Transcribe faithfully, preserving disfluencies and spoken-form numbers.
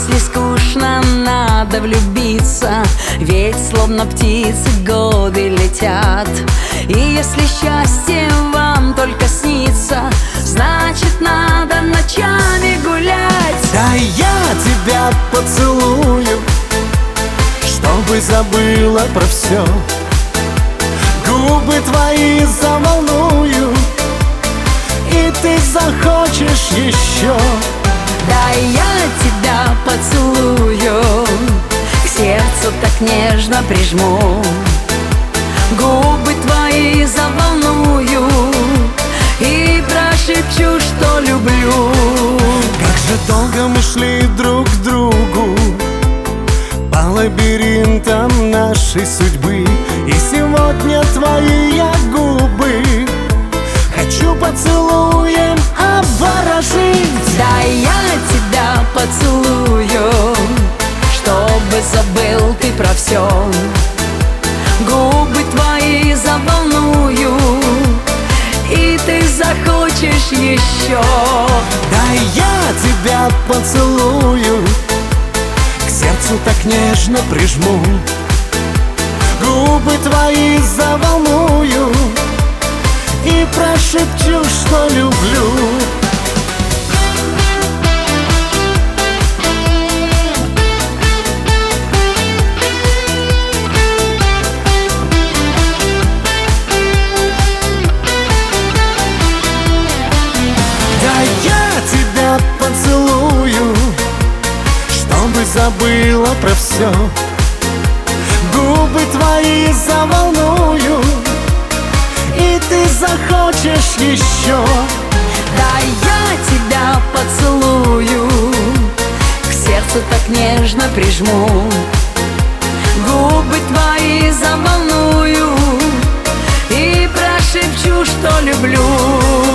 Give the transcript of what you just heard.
Если скучно, надо влюбиться, ведь словно птицы годы летят. И если счастье вам только снится, значит, надо ночами гулять. Да я тебя поцелую, чтобы забыла про все. Губы твои заволную, и ты захочешь еще. Да я тебя поцелую, к сердцу так нежно прижму. Губы твои заволную и прошепчу, что люблю. Как же долго мы шли друг к другу по лабиринтам нашей судьбы, и сегодня твои я губы хочу поцелуем обворожить. Да я тебя поцелую, чтобы забыл ты про все. Губы твои заволную, и ты захочешь еще. Да я тебя поцелую, к сердцу так нежно прижму. Губы твои заволную и прошепчу, что люблю. Да я тебя поцелую, чтобы забыла про все. Губы твои заволную, и ты захочешь еще. Да я тебя поцелую, к сердцу так нежно прижму. Губы твои заволную и прошепчу, что люблю.